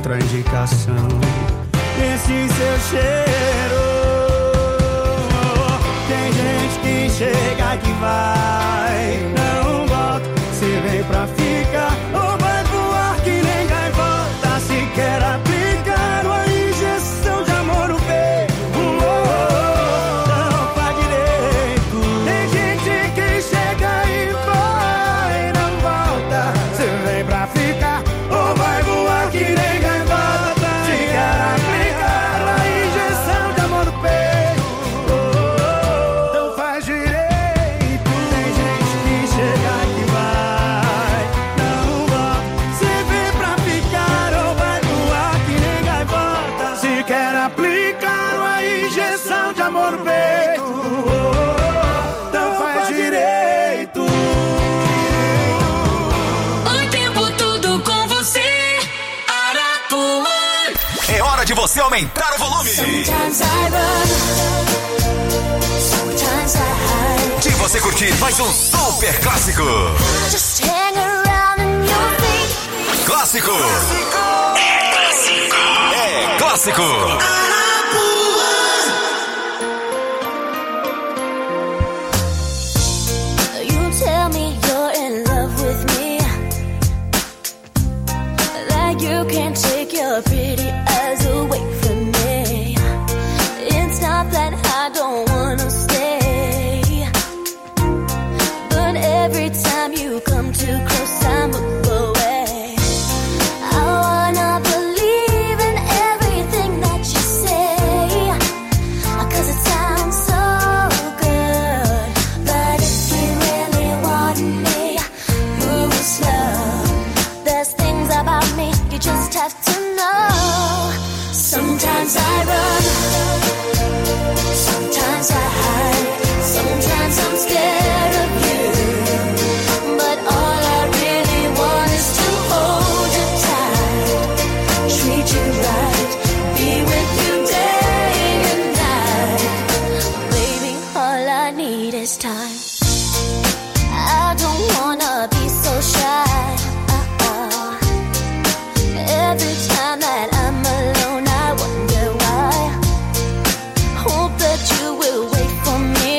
contraindicação. Esse seu cheiro, tem gente que chega que vai, não volta. Se vem pra ficar ou vai voar que nem gaivota. Se quer aplicar uma injeção de amor no peito, não faz direito. Tem gente que chega e vai, não volta. Se vem pra ficar ou vai voar que nem gaivota. Se quer aplicar uma injeção de amor no peito, então faz direito. Tem gente que chega que vai, não volta. Se vem pra ficar ou vai voar que nem gaivota. Se quer aplicar uma injeção de amor no peito, então faz direito. O tempo todo com você, Arapuã. É hora de você aumentar o volume. Sometimes I run, sometimes I hide. De você curtir mais um super clássico. Just hang around and you'll think Clássico. É clássico. É clássico. you tell me you're in love with me, like you can't take your pretty eyes away from me. It's not that I don't wanna stay, but every time you come too close I move away. I wanna believe in everything that you say, 'cause it sounds so good. But if you really want me, move slow. There's things about me you just have to know. Sometimes I run, sometimes I hide, sometimes I'm scared of you, but all I really want is to hold you tight, treat you right, be with you day and night. Baby, all I need is time. I don't wanna be so shy. Every time that I'm alone, I wonder why. Hope that you will wait for me.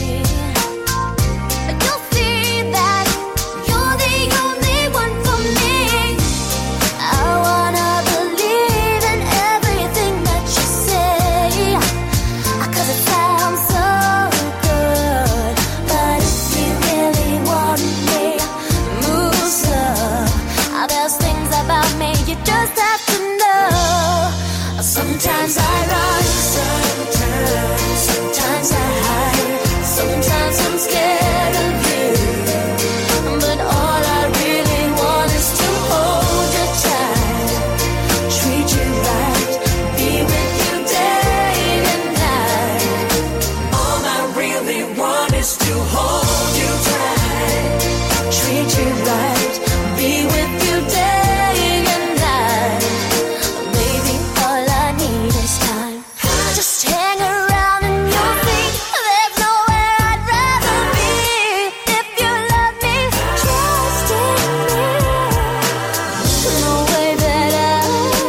You'll see that you're the only one for me. I wanna believe in everything that you say, 'cause it sounds so good. But if you really want me, move slow. There's things about me you just have to know. Sometimes I run, sometimes I hide, sometimes I'm scared of you, but all I really want is to hold you tight, treat you right, be with you day and night. All I really want is to hold you tight, treat you right, be with you day and night. Baby, all I need is time. Just hang around and you'll think there's nowhere I'd rather be. If you love me, trust in me. The way that I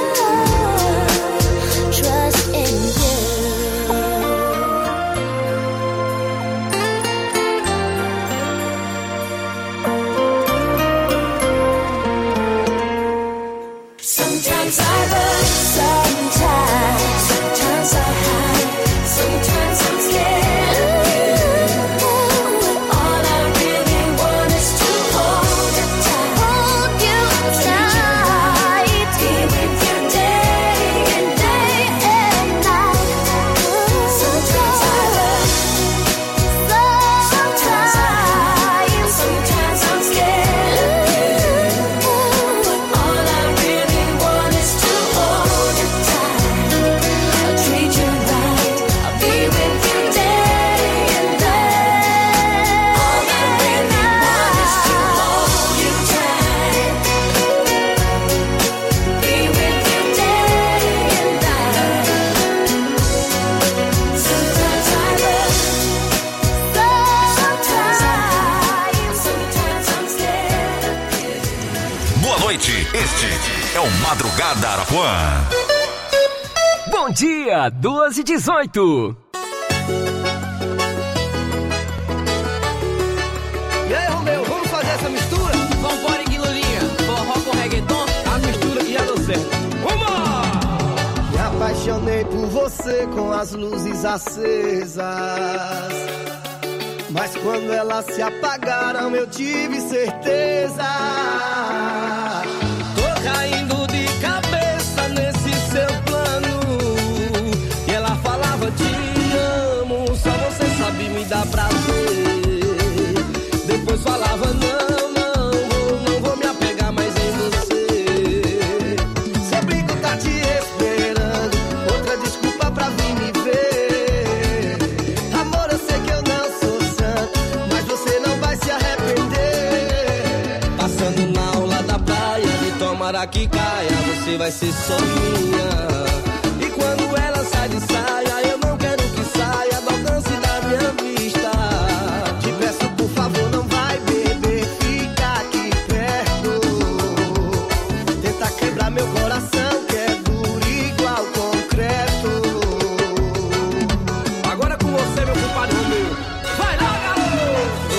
trust in you. Sometimes I run, sometimes I hide, sometimes I'm scared of you. All I really want is to hold you tight, be with you day and night. Sometimes I run, sometimes I'm scared of you. All I really want is to hold you tight, treat you right, I'll be with you day and night. All I really want is to hold you tight, be with you day and night. Sometimes I run, sometimes I'm scared of you. Boa noite. Este É o Madrugada Arapuã. Bom dia, 2h18. E aí, Romeu, vamos fazer essa mistura? Vambora, Guilulinha, forró com reggaeton, A mistura que já deu certo. Vamos! Me apaixonei por você com as luzes acesas, mas quando elas se apagaram eu tive certeza. Tô caindo de cabeça nesse seu plano. E ela falava te amo, só você sabe me dar prazer. Depois falava não vou me apegar mais em você. Seu brinco tá te esperando, outra desculpa pra vir me ver. Amor, eu sei que eu não sou santo, mas você não vai se arrepender. Passando na aula da praia, e tomara que caia, você vai ser só minha. E quando ela sai de saia, eu não quero que saia do alcance da minha vista. Te peço, por favor, não vai beber, fica aqui perto. Tenta quebrar meu coração, que é duro igual concreto. Agora com você, meu compadre Romeu. Vai lá, garoto!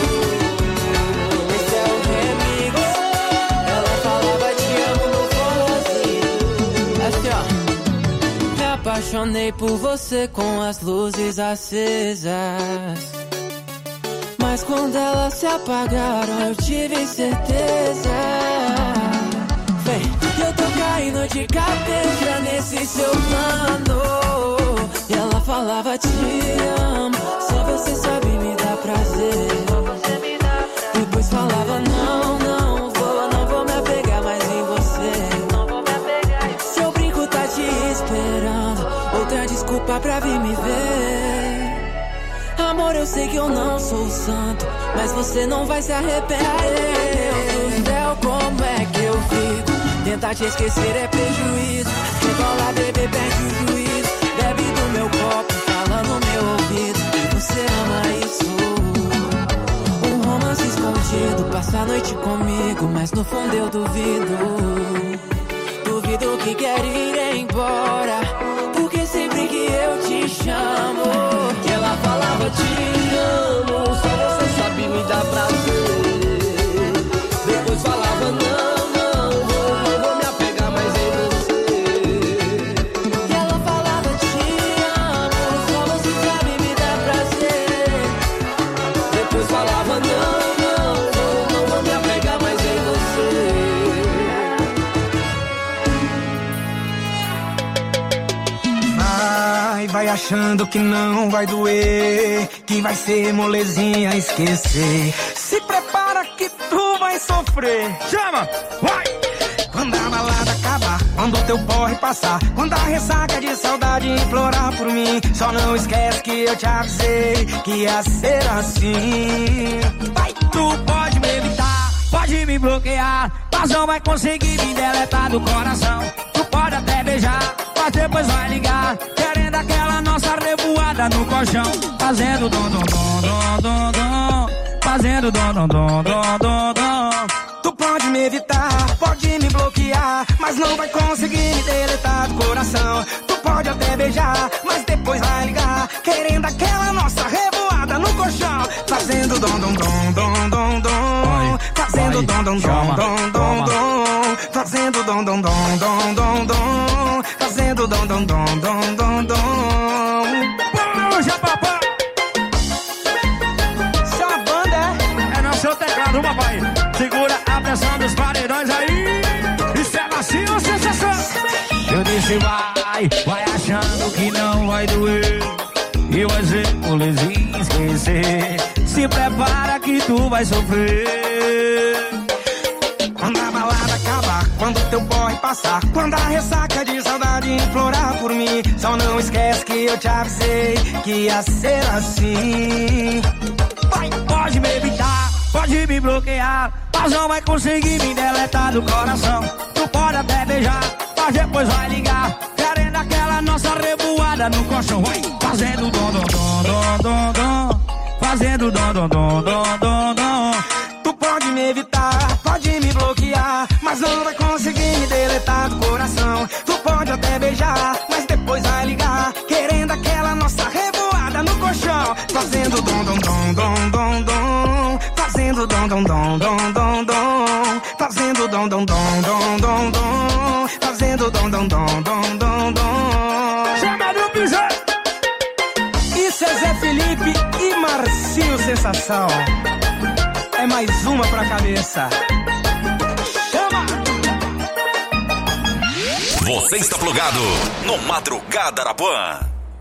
esse é o Remigo. Ela falava te amo no forrozinho. Assim, ó. Me apaixonei por você com as luzes acesas, mas quando elas se apagaram eu tive certeza. Vem, eu tô caindo de cabeça nesse seu plano. E ela falava te amo, só você sabe me dar prazer. Depois falava não vou me apegar mais em você. Seu brinco tá te esperando, outra desculpa pra vir me ver. Amor, eu sei que eu não sou santo, mas você não vai se arrepender. Deus do céu, como é que eu fico? Tentar te esquecer é prejuízo. Rebola, bebê, perde o juízo. Bebe do meu copo, fala no meu ouvido. Você ama isso? Um romance escondido, passa a noite comigo, mas no fundo eu duvido. Duvido que quer ir embora, porque sempre que eu te chamo, Que ela falava te amo, só você sabe me dar prazer. Depois falava não vou me apegar mais em você. e ela falava te amo, só você sabe me dar prazer. Depois falava não vou me apegar mais em você. Vai achando que não vai doer, que vai ser molezinha esquecer. Se prepara que tu vai sofrer. Chama, vai! Quando a balada acabar, quando o teu porre passar, quando a ressaca de saudade implorar por mim, só não esquece que eu te avisei que ia ser assim. Vai, tu pode me evitar, pode me bloquear, mas não vai conseguir me deletar do coração. Tu pode até beijar, mas depois vai ligar, querendo aquela nossa revoada no colchão, fazendo dom dom dom dom dom dom, fazendo dom dom dom dom dom dom. Tu pode me evitar, pode me bloquear, mas não vai conseguir me deletar do coração. Tu pode até beijar, mas depois vai ligar, querendo aquela nossa revoada no colchão, fazendo dom dom dom dom dom dom, fazendo dom dom dom dom dom dom, fazendo dom dom dom dom dom dom, fazendo dom dom dom dom dom dom. Puxa, papai! Isso é uma banda, é? É no seu teclado, papai. Segura a pressão dos paredões aí. Isso é macio ou sensação? Eu disse vai achando que não vai doer, e vai ser molezinha esquecer. Se prepara que tu vai sofrer. Quando a balada acabar, quando o teu porre passar, quando a ressaca de saudade implorar por mim, só não esquece que eu te avisei que ia ser assim. Vai, pode me evitar, pode me bloquear, mas não vai conseguir me deletar do coração. Tu pode até beijar, mas depois vai ligar, querendo aquela nossa revoada no colchão. Vai, fazendo dom dom dom dom dom dom, fazendo dom dom dom dom dom dom. Tu pode me evitar, pode me bloquear, mas não vai conseguir me deletar dom dom dom dom dom, fazendo dom dom dom dom dom dom, fazendo dom dom dom dom dom dom. Chama no piso. Isso é Zé Felipe e Marcinho Sensação. É mais uma pra cabeça. Chama! Você está plugado no Madrugada Arapuã.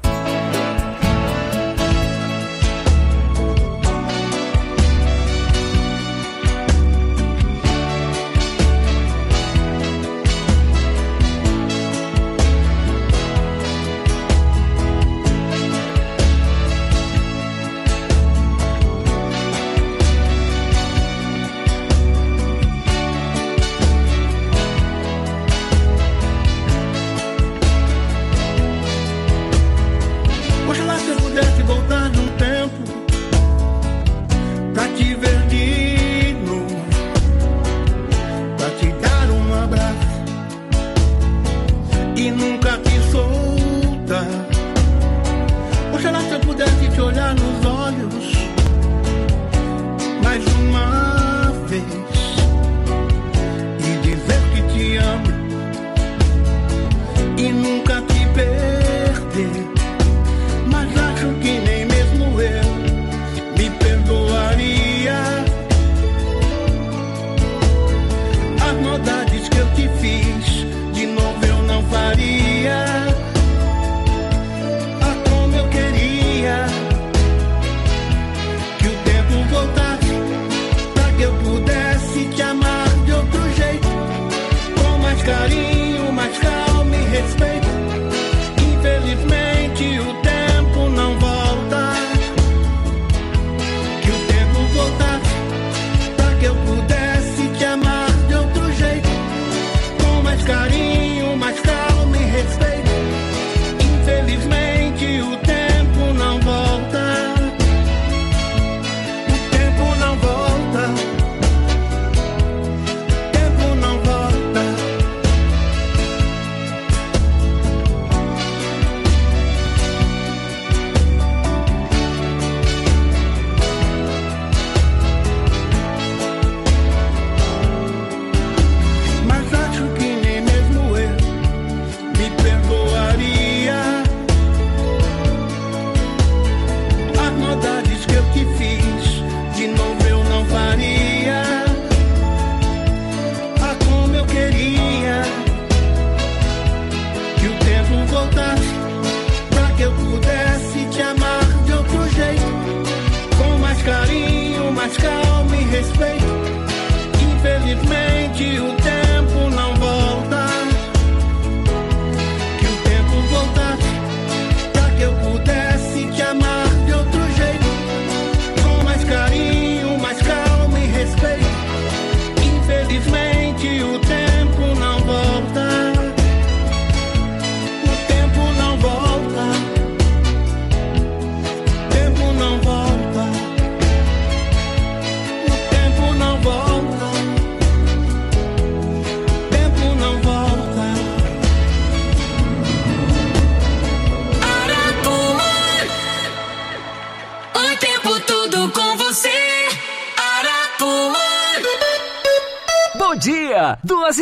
Bom dia,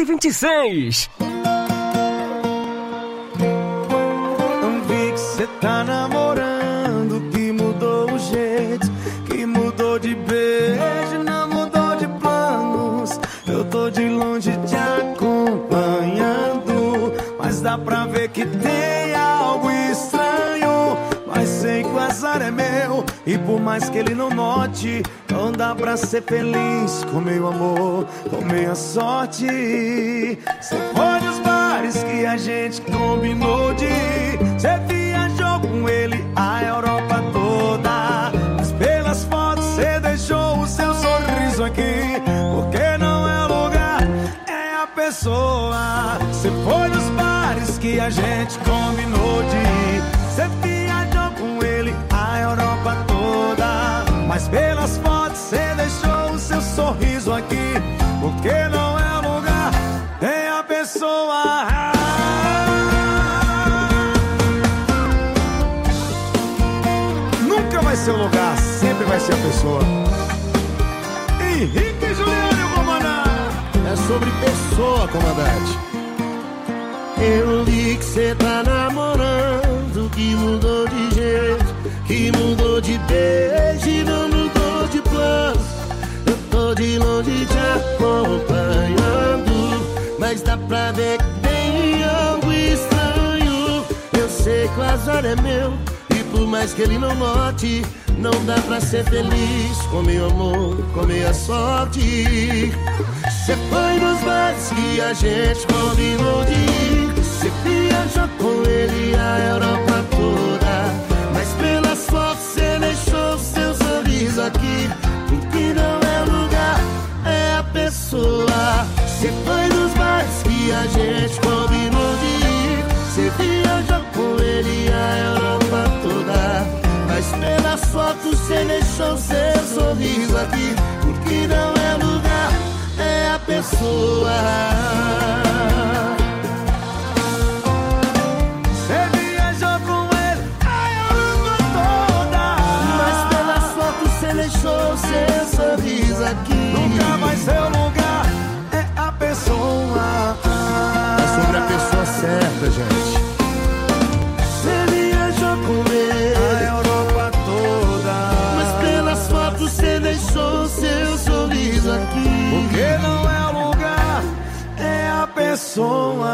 2h26. Vi que cê tá namorando, que mudou o jeito, que mudou de beijo, não mudou de planos. Eu tô de longe te acompanhando, mas dá pra ver que tem algo estranho. Mas sei que o azar é meu, e por mais que ele não note, não dá pra ser feliz com meu amor, com minha sorte. Cê foi nos bares que a gente combinou de ir, cê viajou com ele a Europa toda, mas pelas fotos cê deixou o seu sorriso aqui, porque não é o lugar, é a pessoa. Cê foi nos bares que a gente combinou de ir, cê viajou com ele a Europa toda, mas pelas fotos cê deixou o seu sorriso aqui, porque não é o lugar, é a pessoa. Nunca vai ser o lugar, sempre vai ser a pessoa. Henrique Juliano, comandante. É sobre pessoa, comandante. Eu vi que cê tá namorando, que mudou de jeito, que mudou de beijo e não mudou de planos. Eu tô de longe te acompanhando, mas dá pra ver que tem algo estranho. Eu sei que o azar é meu, e por mais que ele não note, não dá pra ser feliz com meu amor, com minha sorte. Cê foi nos bares que a gente combinou de ir, cê viajou com ele a Europa toda, mas pelas fotos cê deixou seu sorriso aqui. O que não é lugar é a pessoa. Cê foi nos bares que a gente combinou de ir, cê viajou com ele a Europa toda, mas pelas fotos cê deixou seu sorriso aqui. O que não é lugar é a pessoa. Cê viajou com ele a Europa toda, Mas pelas fotos cê deixou seu sorriso aqui. nunca vai ser o lugar, é a pessoa. É sobre a pessoa certa, gente. Cê viajou com A ele, Europa toda, mas pelas fotos cê deixou seu sorriso aqui. porque não é o lugar, é a pessoa.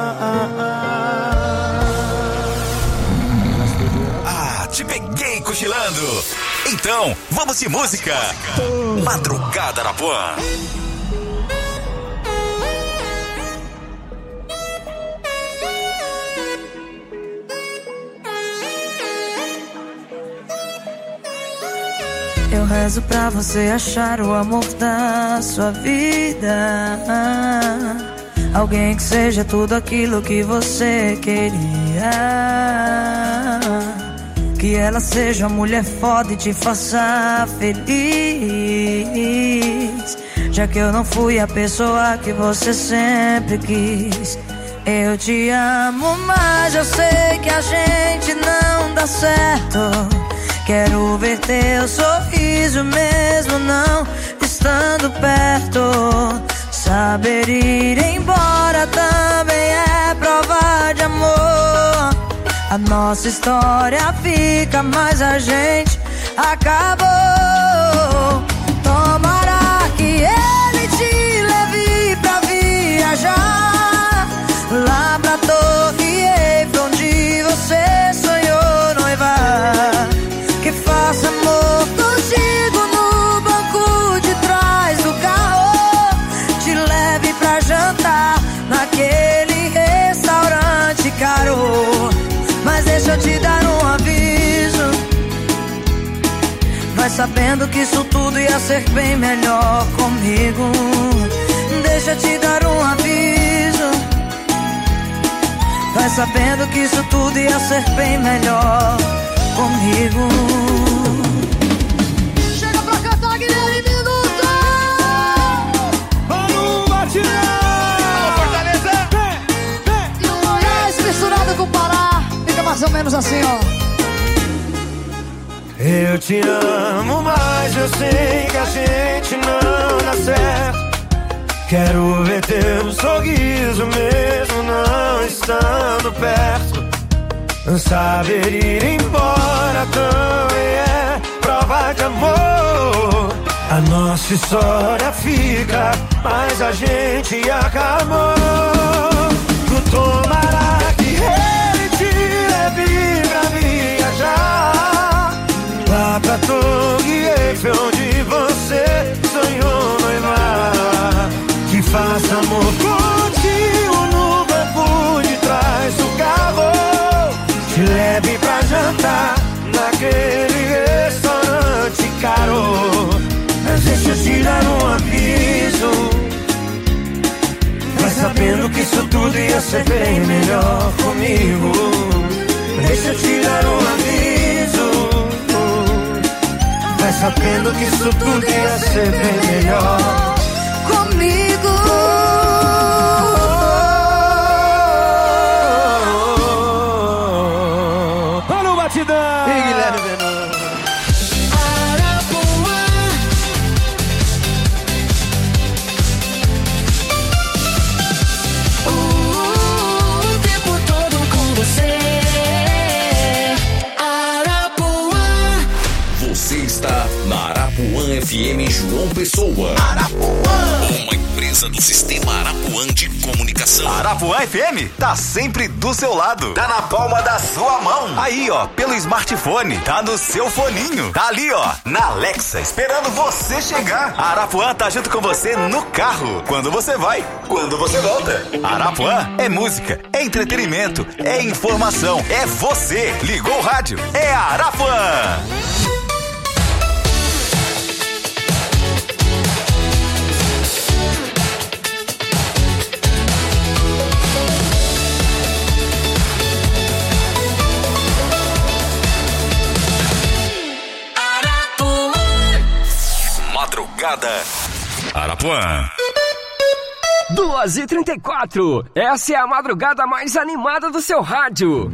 Ah, te peguei cochilando. Então, vamos de música. Madrugada Arapuã. Eu rezo pra você achar o amor da sua vida, alguém que seja tudo aquilo que você queria, que ela seja uma mulher foda e te faça feliz, já que eu não fui a pessoa que você sempre quis. Eu te amo, mas eu sei que a gente não dá certo. Quero ver teu sorriso mesmo não estando perto. Saber ir embora também é prova de amor. A nossa história fica, mas a gente acabou. Tomara que ele te leve pra viajar lá pra Torre Eiffel, onde você sonhou noivar. Que faça amor contigo no banco de trás do carro, te leve pra jantar naquele restaurante caro. Mas deixa eu te dar um aviso, vai sabendo que isso tudo ia ser bem melhor comigo. Deixa eu te dar um aviso, vai sabendo que isso tudo ia ser bem melhor comigo. Chega pra cantar, Guilherme Minuto! Vamos, batidão! Fortaleza! E o Goiás misturado com o Pará fica mais ou menos assim, ó. Eu te amo, mas eu sei que a gente não dá certo. Quero ver teu sorriso mesmo não estando perto. Saber ir embora também é prova de amor. A nossa história fica, mas a gente acabou. Tomara que ele te leve pra viajar lá pra Torre Eiffel, onde você sonhou noivar. Que faça amor contigo no banco de trás do carro, te leve pra jantar naquele restaurante caro. Mas deixa eu te dar um aviso, vai sabendo que isso tudo ia ser bem melhor comigo. Deixa eu te dar um aviso, vai sabendo que isso tudo ia ser bem melhor comigo. Olha o batidão! E Guilherme Venom. FM João Pessoa. Arapuã. Uma empresa do Sistema Arapuã de Comunicação. Arapuã FM tá sempre do seu lado. Tá na palma da sua mão. Aí, ó, pelo smartphone. Tá no seu foninho. Tá ali, ó, na Alexa, esperando você chegar. A Arapuã tá junto com você no carro. Quando você vai, quando você volta. Arapuã é música, é entretenimento, é informação, é você. Ligou o rádio, é a Arapuã. Madrugada Arapuã. 2h34. Essa é a madrugada mais animada do seu rádio.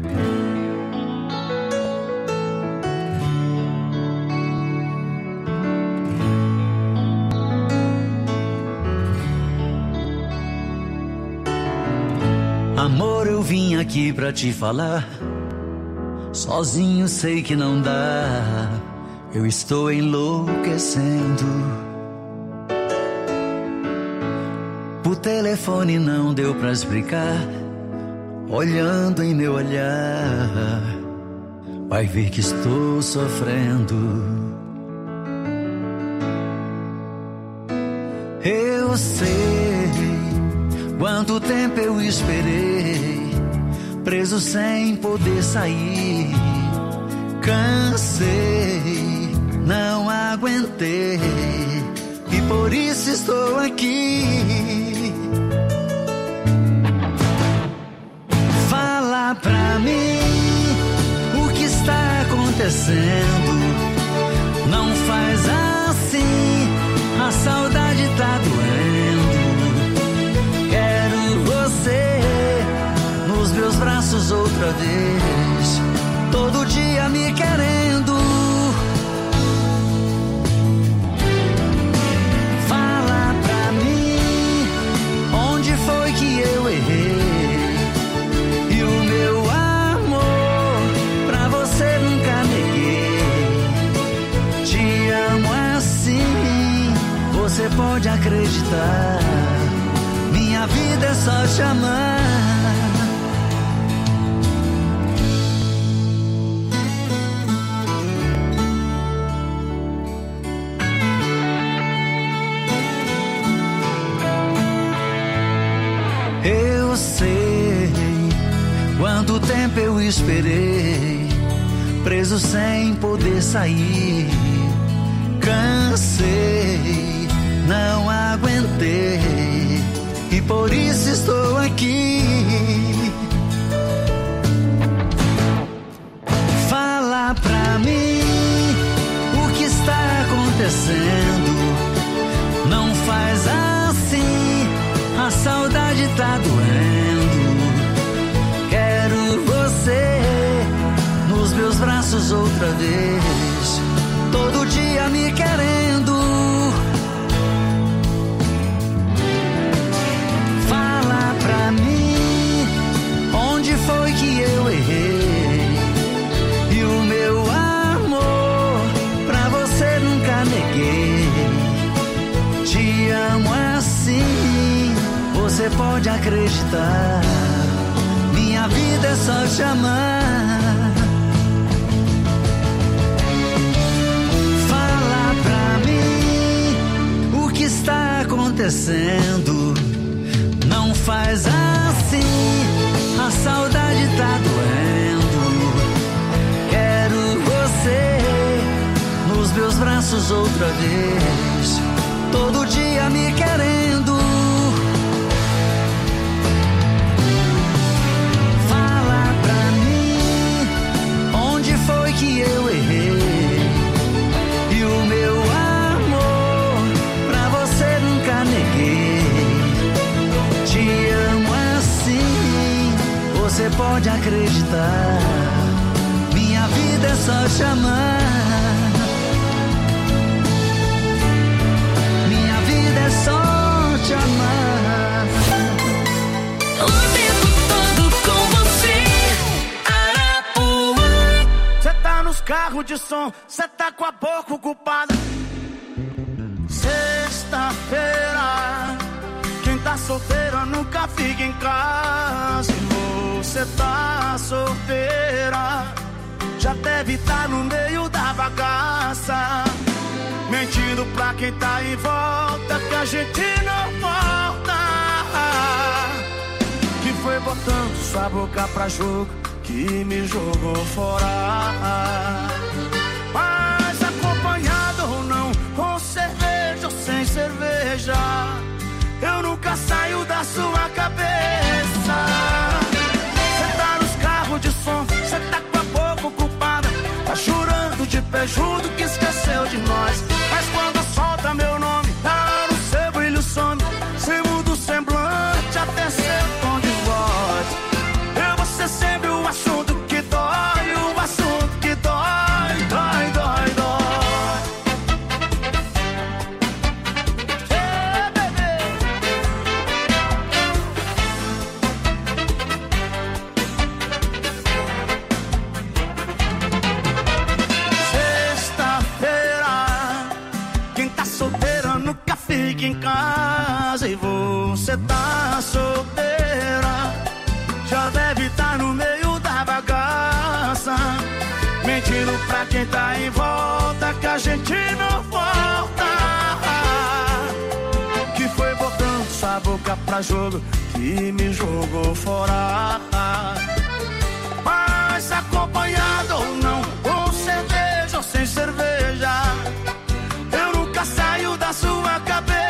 Amor, eu vim aqui pra te falar. Sozinho sei que não dá. Eu estou enlouquecendo. Por telefone não deu pra explicar. Olhando em meu olhar, vai ver que estou sofrendo. Eu sei quanto tempo eu esperei, preso sem poder sair. Cansei, não aguentei, e por isso estou aqui. Fala pra mim o que está acontecendo. Não faz assim, a saudade tá doendo. Quero você nos meus braços outra vez, todo dia me querendo. Fala pra mim onde foi que eu errei, e o meu amor pra você nunca neguei. Te amo assim, você pode acreditar. Minha vida é só te amar. Eu sei quanto tempo eu esperei, preso sem poder sair. Cansei, não aguentei, e por isso estou aqui. Fala pra mim o que está acontecendo. Não faz assim, a saudade tá doendo. Quero você nos meus braços outra vez, todo dia me querendo. Fala pra mim onde foi que eu errei, e o meu amor pra você nunca neguei. Te amo assim, você pode acreditar. Minha vida é só te amar. Fala pra mim o que está acontecendo. Não faz assim, a saudade tá doendo. Quero você nos meus braços outra vez, todo dia me querendo. Fala pra mim onde foi que eu errei, e o meu amor pra você nunca neguei. Te amo assim, você pode acreditar. Minha vida é só te amar. Minha vida é só te amar. O tempo todo com você, Arapuã. Cê tá nos carros de som, cê tá com a boca ocupada. Sexta-feira, quem tá solteira nunca fica em casa. E você tá solteira, já deve estar no meio da bagaça, mentindo pra quem tá em volta que a gente não volta. Que foi botando sua boca pra jogo que me jogou fora. Mas acompanhado ou não, com cerveja ou sem cerveja, eu nunca saio da sua cabeça. Cê tá nos carros de som, cê tá com a boca ocupada, tá chorando de pejudo que esqueceu de nós. Mas quando solta meu nome, tá no seu brilho some, cê muda o semblante até seu tom de voz. Eu vou ser sempre o assunto que dói, o assunto que dói, dói, dói, dói. Hey, bebê. Sexta-feira, quem tá solteira nunca fica em casa. E você tá solteira, já deve estar no meio da bagaça, mentindo pra quem tá em volta que a gente não volta. Que foi botando sua boca pra jogo que me jogou fora. Mas acompanhado ou não, com cerveja ou sem cerveja, eu nunca saio da sua cabeça.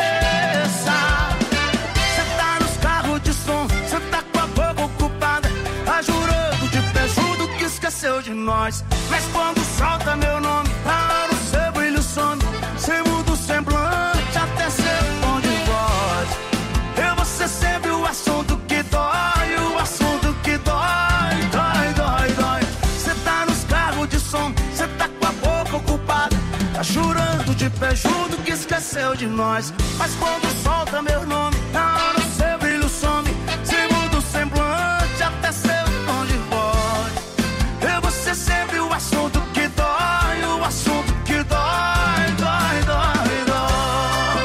Cê tá nos carros de som, cê tá com a boca ocupada, tá jurando de pejudo que esqueceu de nós. Mas quando solta meu nome, tá no seu brilho some, cê muda o semblante até seu tom de voz. Eu vou ser sempre o assunto que dói, o assunto que dói, dói, dói, dói. Cê tá nos carros de som, cê tá com a boca ocupada, tá chorando de pejudo que esqueceu de nós. Mas quando solta meu nome, tá no seu brilho some, cê muda o semblante até seu tom de voz. Eu vou ser sempre o assunto que dói, o assunto que dói, dói, dói, dói.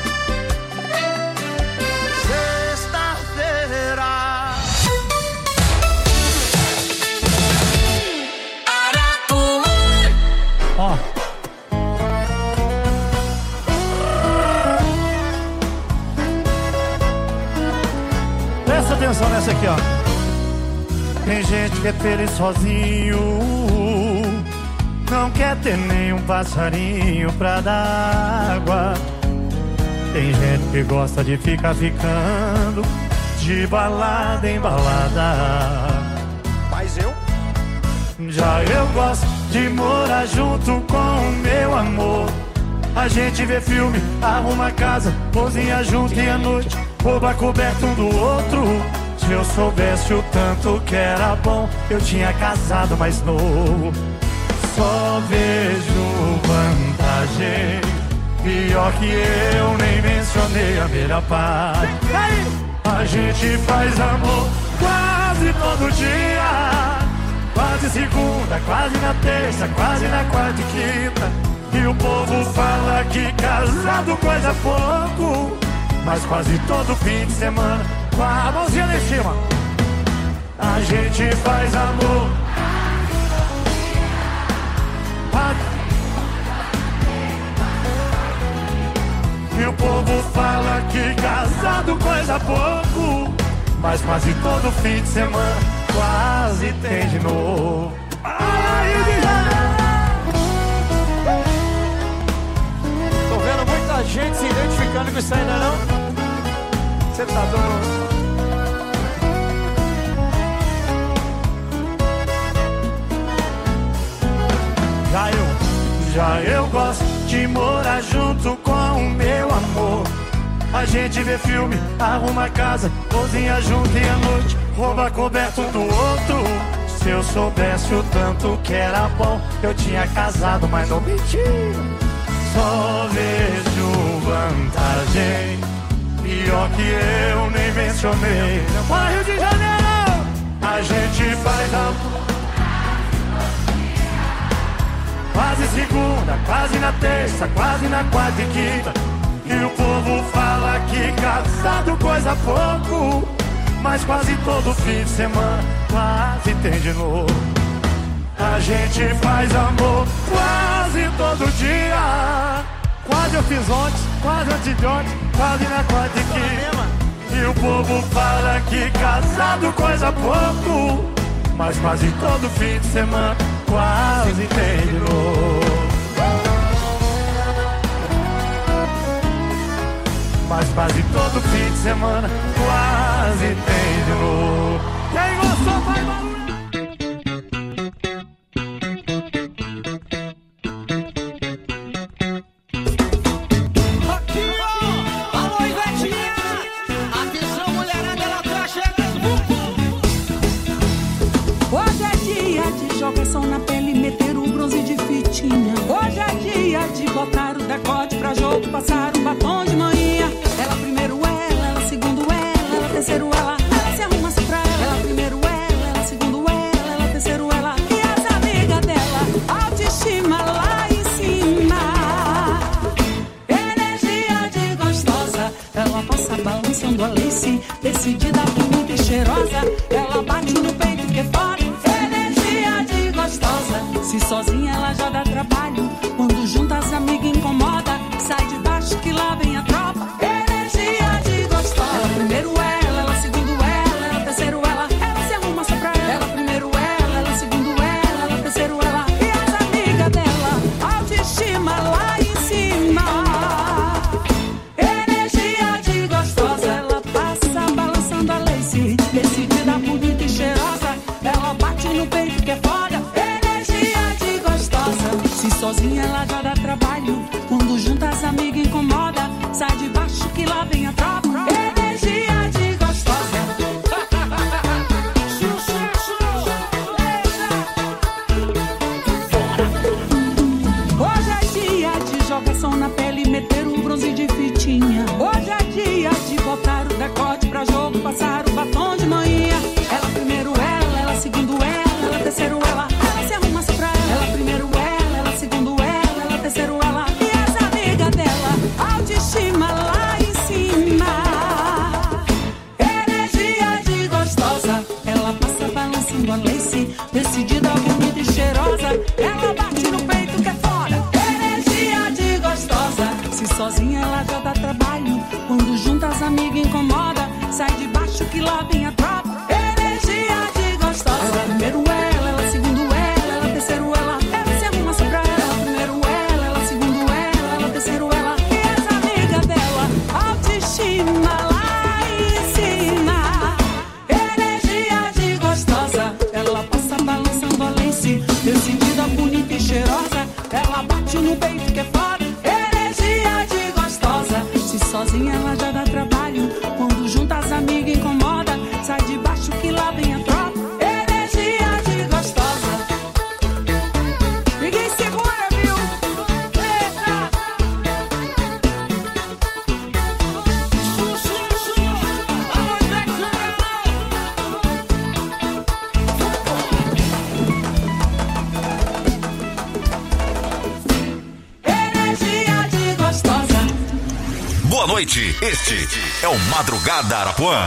Sexta-feira. Ó. Presta atenção nessa aqui, ó. Tem gente que é feliz sozinho, não quer ter nenhum passarinho pra dar água. Tem gente que gosta de ficar ficando de balada em balada. Mas eu? Já eu gosto de morar junto com o meu amor. A gente vê filme, arruma casa, cozinha junto e à noite rouba coberto um do outro. Se eu soubesse o tanto que era bom, eu tinha casado mais novo. Só vejo vantagem, pior que eu nem mencionei a melhor parte. A gente faz amor quase todo dia, quase segunda, quase na terça, quase na quarta e quinta. E o povo fala que casado coisa pouco, mas quase todo fim de semana, com a mãozinha lá em cima, a gente faz amor. E o povo fala que casado coisa pouco, mas quase todo fim de semana quase tem de novo. Tô vendo muita gente se identificando com isso aí, não é não? Você tá doido? Já eu gosto de morar junto com o meu amor. A gente vê filme, arruma casa, cozinha junto e à noite rouba coberto um do outro. Se eu soubesse o tanto que era bom, eu tinha casado, mas não menti. Só vejo vantagem, pior que eu nem mencionei. Vai, Rio de Janeiro! A gente faz amor quase segunda, quase na terça, quase na quarta e quinta. E o povo fala que casado coisa pouco, mas quase todo fim de semana quase tem de novo. A gente faz amor quase todo dia. Quase eu fiz ontem, quase antes de ontem, quase na quarta e o povo fala que casado coisa pouco, mas quase todo fim de semana quase tem de novo. Mas quase todo fim de semana quase tem de novo. Quem gostou faz barulho. Jogação na pele, meter o bronze de fitinha. Hoje é dia de botar o decote pra jogo, passar o batom de manhã. Ela primeiro ela segundo ela terceiro ela se arruma assim pra ela. Ela primeiro ela segundo ela terceiro ela. E as amigas dela, autoestima lá em cima. Energia de gostosa, ela passa balançando a lace, decidida, bonita e cheirosa. Ela bate no peito que é fora. Se sozinha ela já dá trabalho, quando junta as amigas incomoda. Sai de baixo que lá vem a tropa. Energia de gostosa. Ela primeiro ela segundo ela terceiro ela se arruma só pra ela. Ela primeiro ela segundo ela terceiro ela. E as amigas dela, autoestima lá em cima. Energia de gostosa, ela passa balançando a lace, decidida, bonita e cheirosa. Ela bate no peito que é foda. Se sozinha ela já dá trabalho, quando junta as amigas incomoda. Sai de baixo que lá vem a tropa. Energia de gostosa. Hoje é dia de jogação na pele, meter o bronze de fitinha. Hoje é dia de botar o decote pra jogo, passar o batom de manhã. Ela primeiro ela segundo ela terceiro ela se arruma assim pra ela. Ela primeiro segundo ela terceiro ela. E as amigas dela, autoestima lá em cima. Energia de gostosa, ela passa balançando a lace, decidida, bonita e cheirosa. Ela bate no peito que é fora. Energia de gostosa. Se sozinha ela já dá trabalho, quando junta as amigas incomoda. Sai de baixo que lá vem a tropa. Energia de gostosa. Ela primeiro ela segundo ela terceiro ela se arruma só pra ela. Ela primeiro ela segundo ela terceiro ela. E as amigas dela, autoestima lá em cima. Energia de gostosa, ela passa balançando a lace, decidida, bonita e cheirosa. Ela bate no peito que é foda. Energia de gostosa. Se sozinha ela já dá trabalho, quando junta as amigas incomoda. Sai de baixo que lá vem a tropa. Energia de gostosa. Ninguém segura, viu? Eita! Energia de gostosa. Boa noite, este é o Madrugada Arapuã.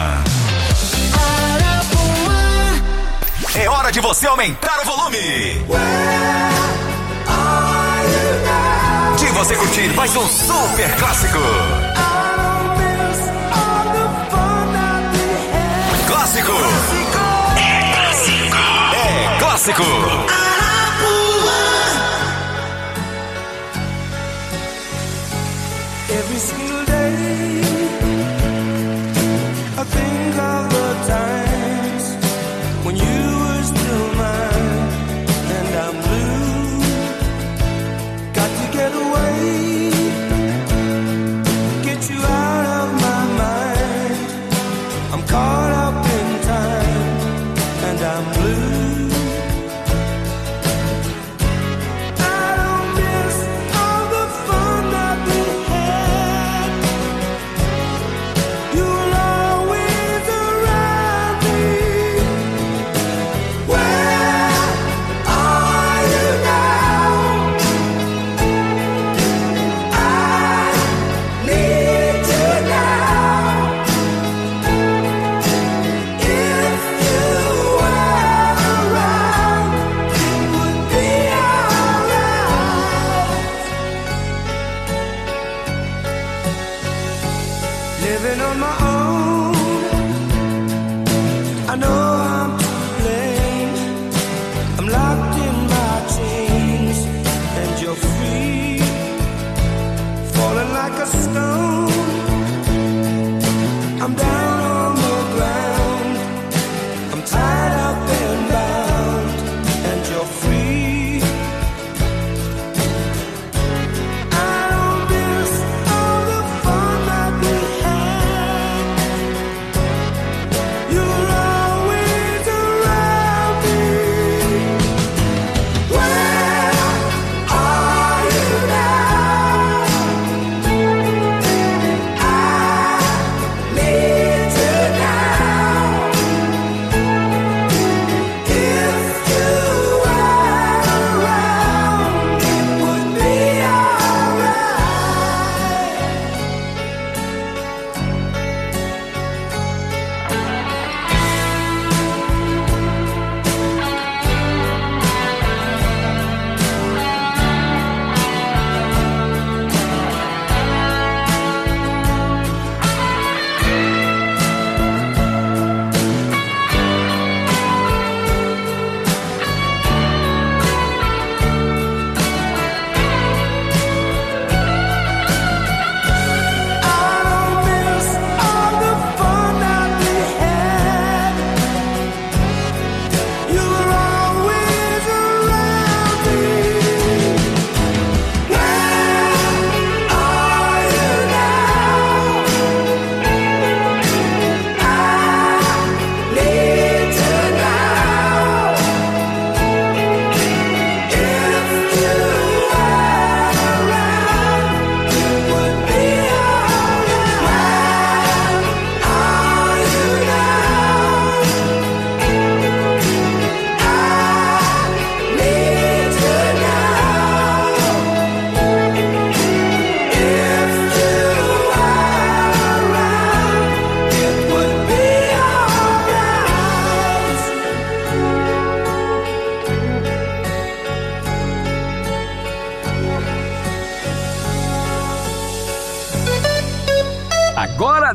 É hora de você aumentar o volume. De você curtir mais um super clássico. Clássico. É clássico. Every single day I think of the times when you were still mine and I'm blue. Got to get away, get you out of my mind. I'm caught up in time and I'm blue.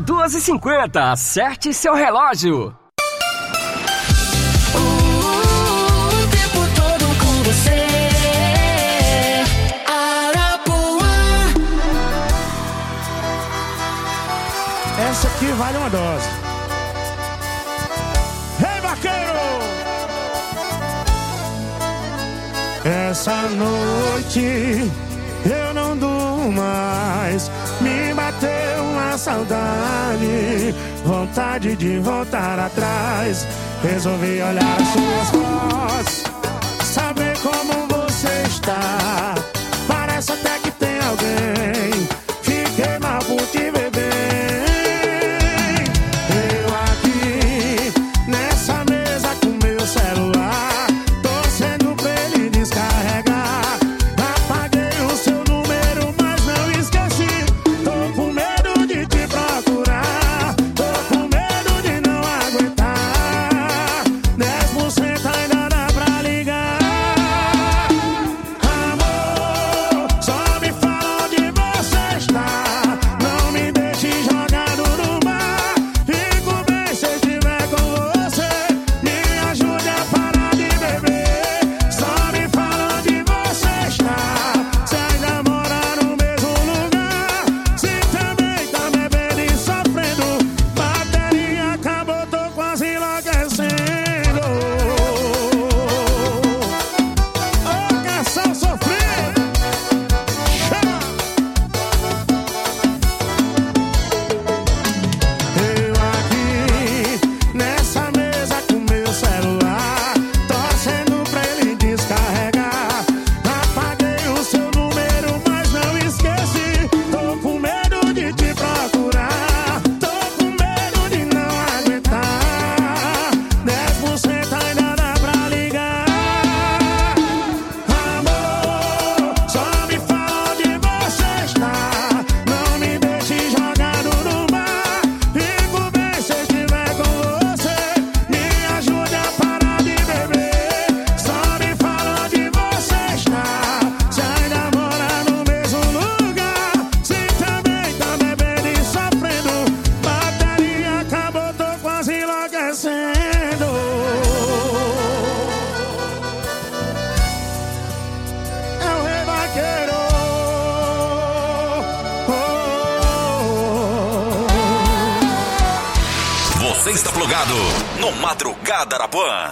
2h50. Acerte seu relógio. O tempo todo com você, Arapuã. Essa aqui vale uma dose. Ei, vaqueiro! Essa noite eu não durmo mais. Me bateu uma saudade, vontade de voltar atrás. Resolvi olhar as suas fotos, saber como você está. Parece até que tem alguém. Fiquei mal por te ver bem. Eu aqui nessa mesa com meu celular, torcendo pra ele descarregar. Apaguei o seu número, mas não esqueci. Tô com medo de te procurar, tô com medo de não aguentar. 10% ainda dá pra ligar. Amor, só me fala onde você está. Não me deixe jogado no mar. Fico bem se estiver com você. Me ajude a parar de beber. Só me fala onde você está. Se ainda mora no mesmo lugar. Se também tá bebendo e sofrendo. Bateria acabou, tô quase enlouquecendo. Ô, canção sofrida. Chama! Eu aqui nessa mesa com meu celular, torcendo pra ele descarregar. Apaguei o seu número, mas não esqueci. Tô com medo de te procurar, tô com medo de não aguentar. 10% ainda dá pra ligar. Amor, só me fala onde você está. Não me deixe jogado no mar. Fico bem se estiver com você. Me ajude a parar de beber. Só me fala onde você está. Se ainda mora no mesmo lugar. Se também tá bebendo e sofrendo. Bateria acabou, tô quase enlouquecendo. É o rei vaqueiro. Você está plugado no Madrugada Arapuã.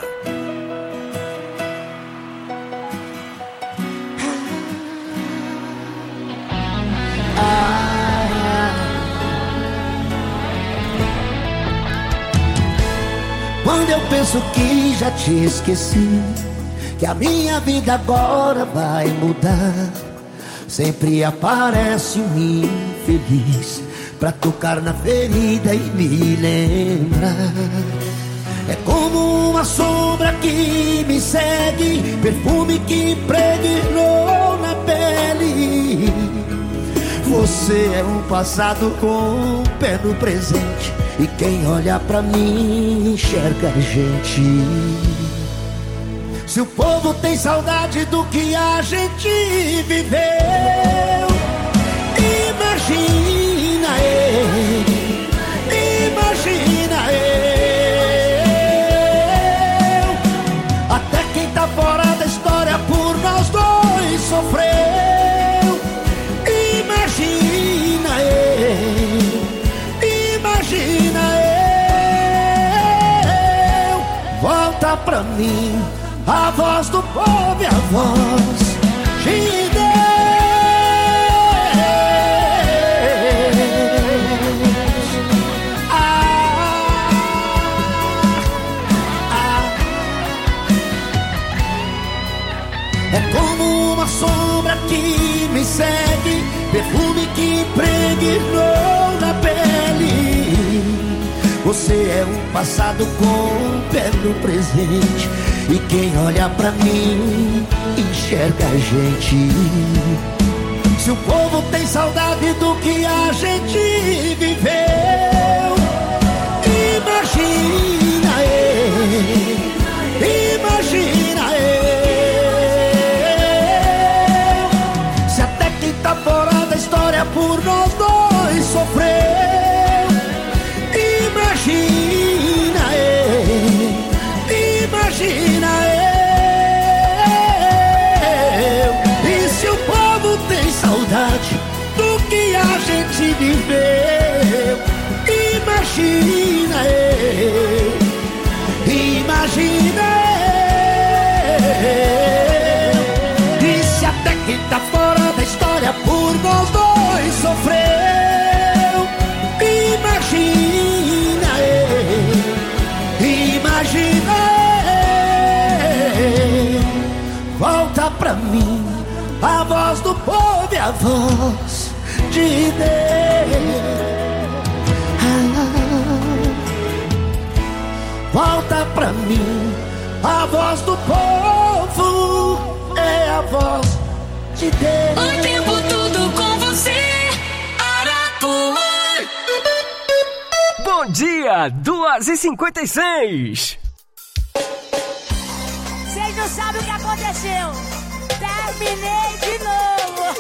Quando eu penso que já te esqueci, que a minha vida agora vai mudar, sempre aparece um infeliz pra tocar na ferida e me lembrar. É como uma sombra que me segue, perfume que impregnou na pele. Você é um passado com um pé no presente, e quem olha pra mim enxerga a gente. Se o povo tem saudade do que a gente viveu, imagina eu, imagina eu. Até quem tá fora da história por nós dois sofreu. Imagina eu, imagina eu. Volta pra mim a voz do povo e a voz de Deus. É como uma sombra que me segue, perfume que impregnou na pele. Você é um passado com um pé no presente, e quem olha pra mim enxerga a gente. Se o povo tem saudade do que a gente viveu, imagina eu, imagina eu. Se até quem tá fora da história por nós dois sofreu, se viveu. Imagina eu, imagina eu. Disse até que tá fora da história por nós dois sofreu. Imagina eu, imagina eu. Volta pra mim a voz do povo e a voz de Deus. Volta pra mim a voz do povo, é a voz de Deus. O tempo todo com você, Arapuã. Bom dia, 2h56. Vocês não sabem o que aconteceu. Terminei de novo.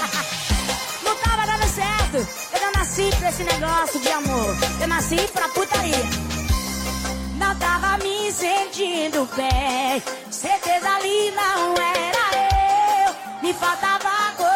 Não tava dando certo. Eu não nasci pra esse negócio de amor. Eu nasci pra putaria. Não tava me sentindo bem. Certeza ali não era eu. Me faltava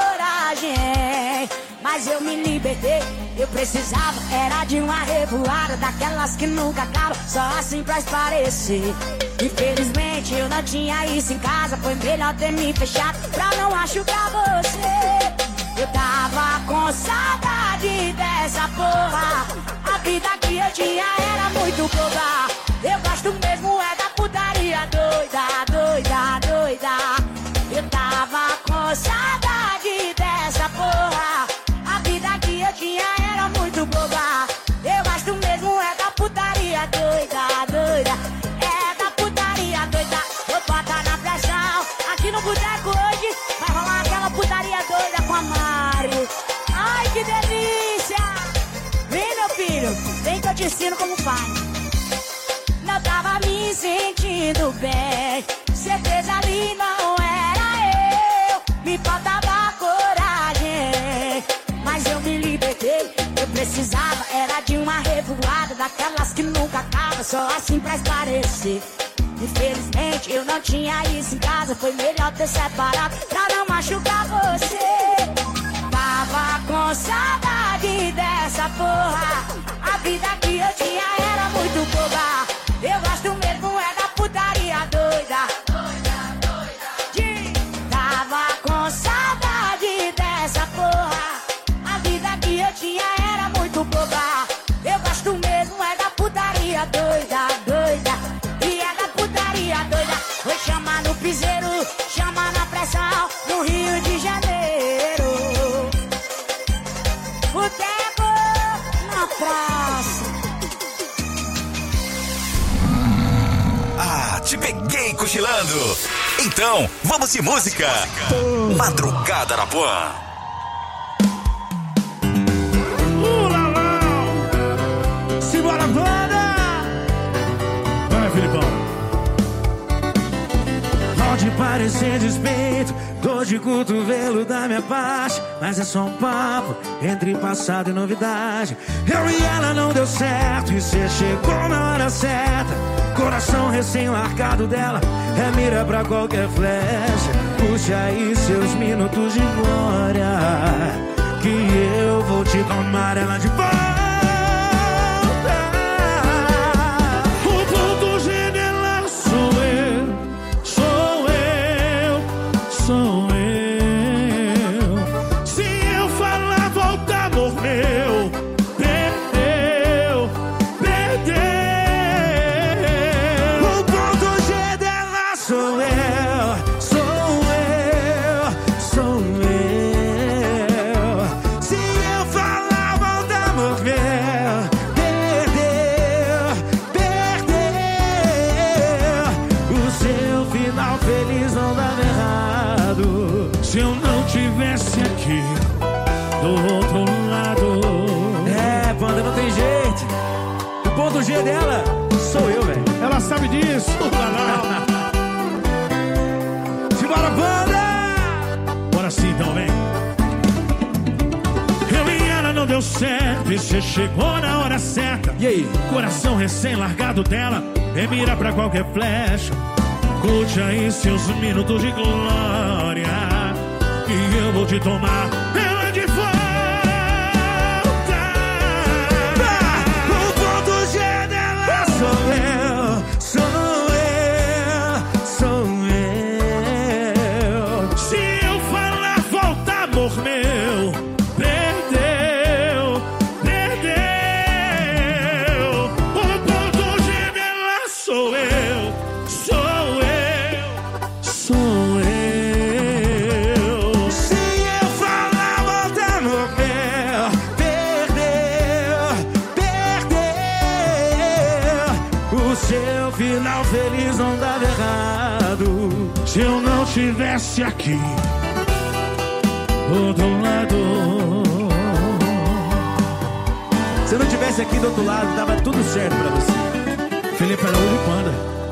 coragem. Mas eu me libertei. Eu precisava, era de uma revoada, daquelas que nunca acabam, só assim pra esparecer. Infelizmente eu não tinha isso em casa. Foi melhor ter me fechado pra não machucar você. Eu tava com saudade dessa porra. A vida que eu tinha era muito boba. Eu gosto mesmo é da putaria doida, doida, doida. Eu tava com saudade dessa porra. A vida que eu tinha era muito boba. Eu gosto mesmo é da putaria doida, doida. É da putaria doida. Vou botar na pressão. Aqui no boteco hoje vai rolar aquela putaria doida com a Mário. Ai, que delícia! Vem, meu filho, vem que eu te ensino como faz. Não tava me sentindo bem. Certeza ali não era eu. Me faltava coragem. Mas eu me libertei. Eu precisava, era de uma revoada, daquelas que nunca acaba, só assim pra esclarecer. Infelizmente eu não tinha isso em casa. Foi melhor ter separado pra não machucar você. Tava com saudade dessa porra. A vida que eu tinha era muito boba. Eu gosto mesmo é da putaria doida, doida, doida. Tava com saudade dessa porra. A vida que eu tinha era muito boba. Eu gosto mesmo é da putaria doida, doida. E é da putaria doida. Vou chamar no piseiro, chamar na pressão, no Rio de Janeiro. Boteco na praça. Ah, te peguei cochilando. Então, vamos de música. Madrugada Arapuã. Simbora, banda! Vai, Filipão. Pode parecer despeito, dor de cotovelo da minha parte, mas é só um papo entre passado e novidade. Eu e ela não deu certo e cê chegou na hora certa. Coração recém-largado dela é mira pra qualquer flecha. Puxe aí seus minutos de glória, que eu vou te tomar ela de volta. O ponto G dela sou eu, sou eu, sou eu. Se eu falar volta, amor meu, perdeu, perdeu. Sou eu, sou eu, sou eu. Se eu falar, volta, amor meu, perdeu, perdeu. O seu final feliz não dava errado se eu não tivesse aqui do outro lado. É, banda, não tem jeito. O ponto G dela sou eu, velho. Ela sabe disso. Bora, banda! Bora sim, então, vem. Eu e ela não deu certo e cê chegou na hora certa. E aí? Coração recém-largado dela é mira pra qualquer flecha. Curte aí seus minutos de glória, que eu vou te tomar ela de volta. Se eu não tivesse aqui do outro lado. Se eu não tivesse aqui do outro lado, dava tudo certo pra você. Felipe Araújo e Panda.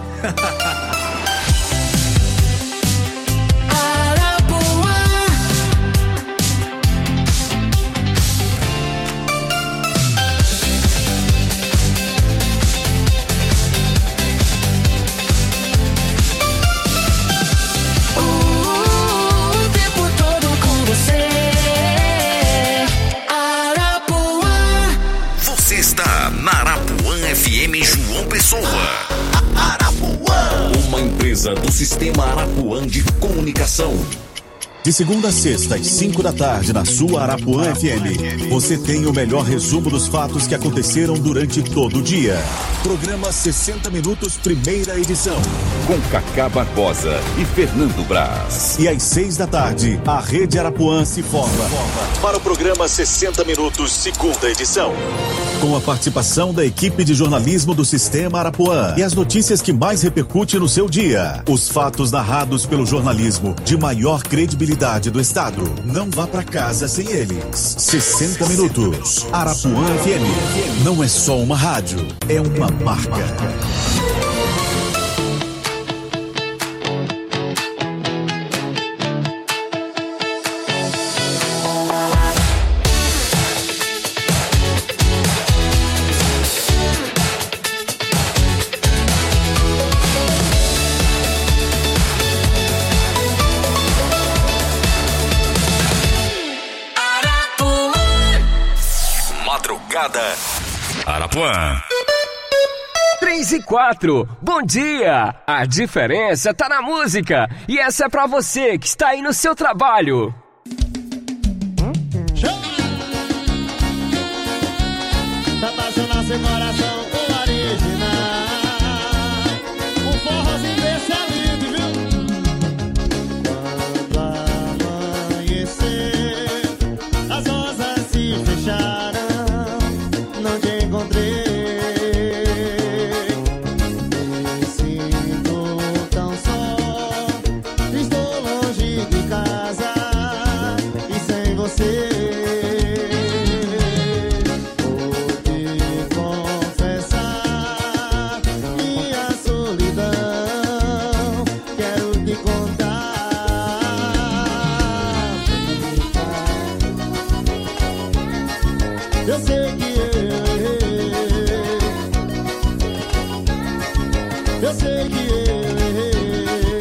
FM João Pessoa. Arapuã. Uma empresa do Sistema Arapuã de Comunicação. De segunda a sexta, às 5 da tarde, na sua Arapuã FM, você tem o melhor resumo dos fatos que aconteceram durante todo o dia. Programa 60 Minutos, primeira edição. Com Cacá Barbosa e Fernando Braz. E às 6 da tarde, a Rede Arapuã se forma para o programa 60 Minutos, segunda edição. Com a participação da equipe de jornalismo do Sistema Arapuã e as notícias que mais repercutem no seu dia. Os fatos narrados pelo jornalismo de maior credibilidade do estado. Não vá pra casa sem eles. 60 Minutos. Arapuã FM. Não é só uma rádio, é uma marca. Arapuã. 3 e 4, bom dia! A diferença tá na música e essa é pra você que está aí no seu trabalho. Tá apaixonado seu coração, o original. Um forrozinho desse é lindo, viu? Quando amanhecer, as rosas se fecharam. Não te encontrei. Me sinto tão só. Estou longe de casa e sem você. Vou te confessar minha solidão. Quero te contar. Eu sei que eu sei que eu errei.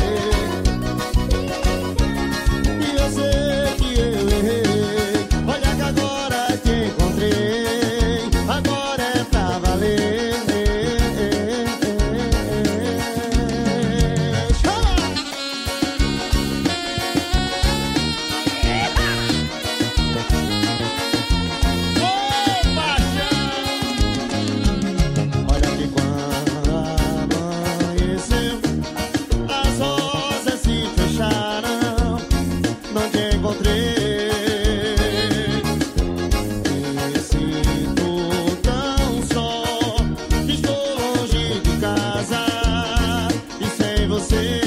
E eu sei que eu errei. Olha que agora te encontrei. Agora é pra valer. Olha que quando amanheceu, as rosas se fecharam. Não te encontrei. Me sinto tão só. Estou longe de casa e sem você.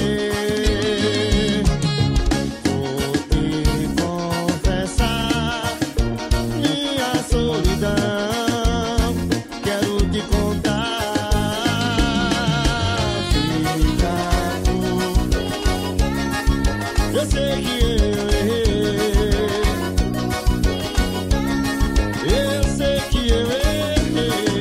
Vou te confessar minha solidão. Quero te contar. Eu sei que eu errei. Eu sei que eu errei.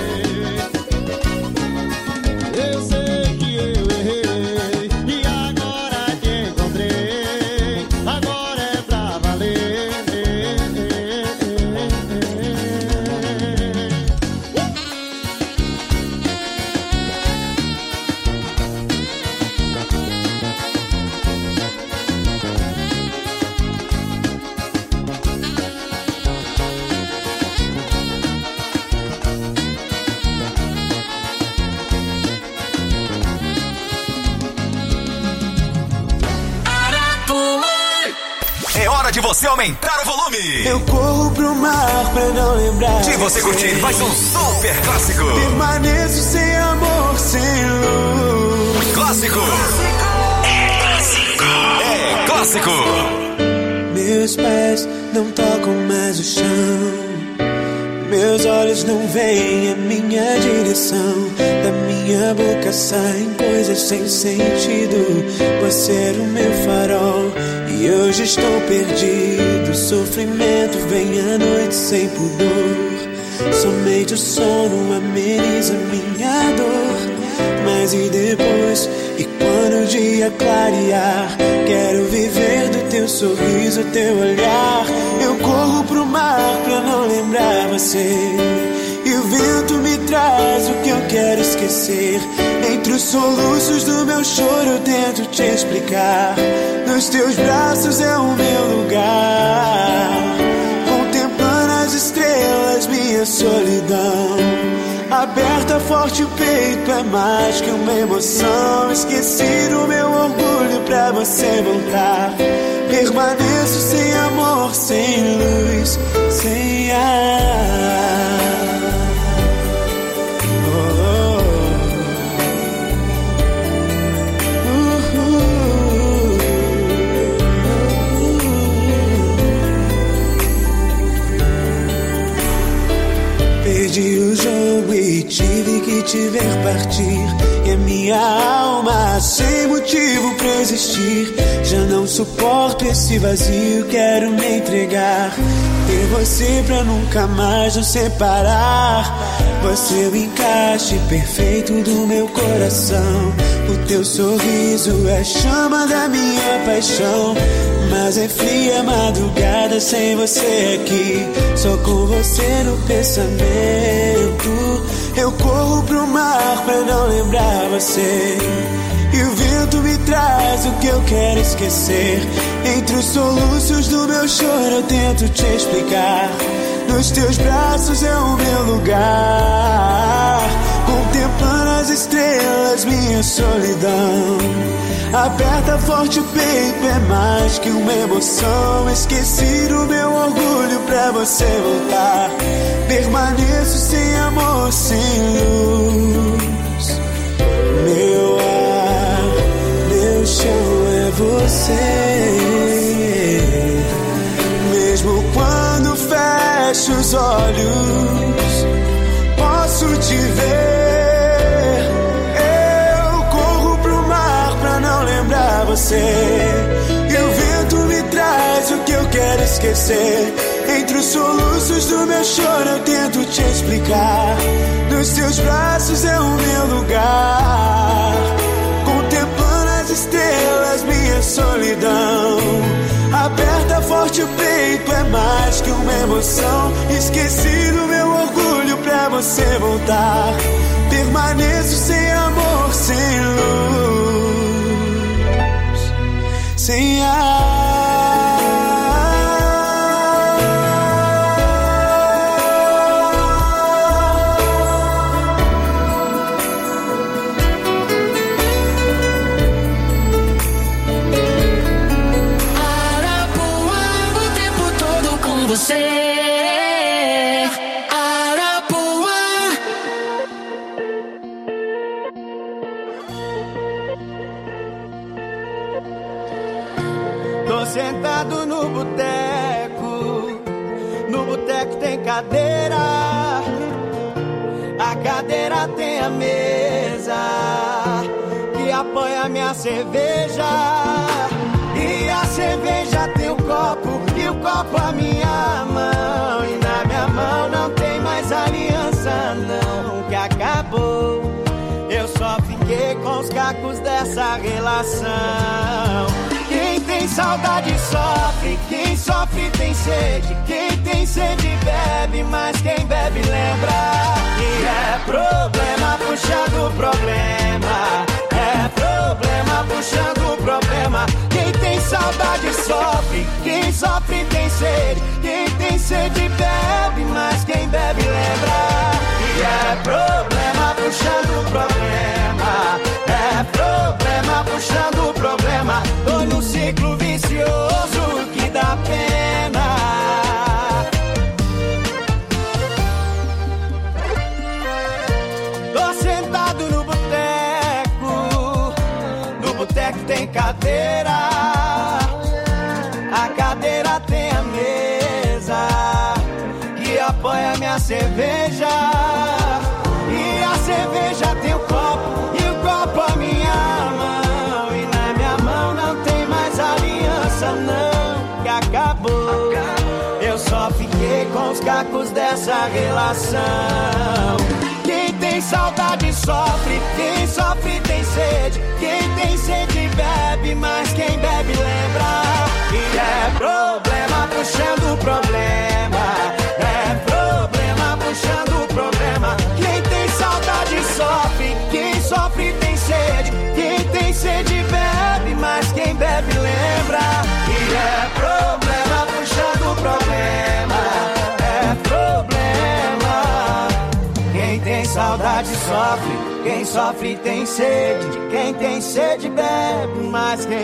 Eu sei que eu errei. E agora te encontrei. Agora é pra valer. É hora de você aumentar o volume. Eu corro pro mar pra não lembrar. De você curtir mais um super clássico. Permaneço sem amor, sem luz. Clássico. clássico. Meus pés não tocam mais o chão, meus olhos não veem a minha direção. Da minha boca saem coisas sem sentido. Você era o meu farol e hoje estou perdido. Sofrimento vem à noite sem pudor. Somente o sono ameniza minha dor. Mas e depois? E quando o dia clarear? Quero viver do teu sorriso, teu olhar. Eu corro pro mar pra não lembrar você. E o vento me traz o que eu quero esquecer. Entre os soluços do meu choro eu tento te explicar. Nos teus braços é o meu lugar. Contemplando as estrelas, minha solidão. Aberta forte o peito é mais que uma emoção. Esqueci do meu orgulho pra você voltar. Permaneço sem amor, sem luz, sem ar. Perdi o jogo e tive que te ver partir. E a minha alma sem motivo pra existir. Já não suporto esse vazio, quero me entregar. Ter você pra nunca mais nos separar. Você é o encaixe perfeito do meu coração. O teu sorriso é a chama da minha paixão. Mas é fria a madrugada sem você aqui. Só com você no pensamento. Eu corro pro mar pra não lembrar você. E o vento me traz o que eu quero esquecer. Entre os soluços do meu choro eu tento te explicar. Nos teus braços é o meu lugar. Contemplando as estrelas, minha solidão. Aperta forte o peito, é mais que uma emoção. Esqueci do meu orgulho pra você voltar. Permaneço sem amor, sem luz. Meu ar, meu chão é você. Mesmo quando fecho os olhos, posso te ver. Você. E o vento me traz o que eu quero esquecer. Entre os soluços do meu choro eu tento te explicar. Nos teus braços é o meu lugar. Contemplando as estrelas, minha solidão. Aperta forte o peito, é mais que uma emoção. Esqueci do meu orgulho pra você voltar. Permaneço sem amor, sem luz, sem ar. Arapuã, o tempo todo com você. Sentado no boteco tem cadeira, a cadeira tem a mesa que apoia minha cerveja, e a cerveja tem o copo, e o copo a minha mão, e na minha mão não tem mais aliança não, que acabou, eu só fiquei com os cacos dessa relação. Quem tem saudade sofre, quem sofre tem sede. Quem tem sede bebe, mas quem bebe lembra. E é problema puxando problema, é problema puxando problema. Quem tem saudade sofre, quem sofre tem sede. Quem tem sede bebe, mas quem bebe lembra. E é problema puxando problema, é problema puxando problema. Tô no ciclo vicioso que dá pena. Tô sentado no boteco tem cadeira, beijar. E a cerveja tem o copo, e o copo a minha mão. E na minha mão não tem mais aliança não, que acabou. Eu só fiquei com os cacos dessa relação. Quem tem saudade sofre, quem sofre tem sede. Quem tem sede bebe, mas quem bebe lembra. E é problema puxando problema, é problema puxando problema. Quem tem saudade sofre, quem sofre tem sede. Quem tem sede bebe, mas quem bebe lembra. E é problema puxando problema, é problema. Quem tem saudade sofre, quem sofre tem sede. Quem tem sede bebe, mas quem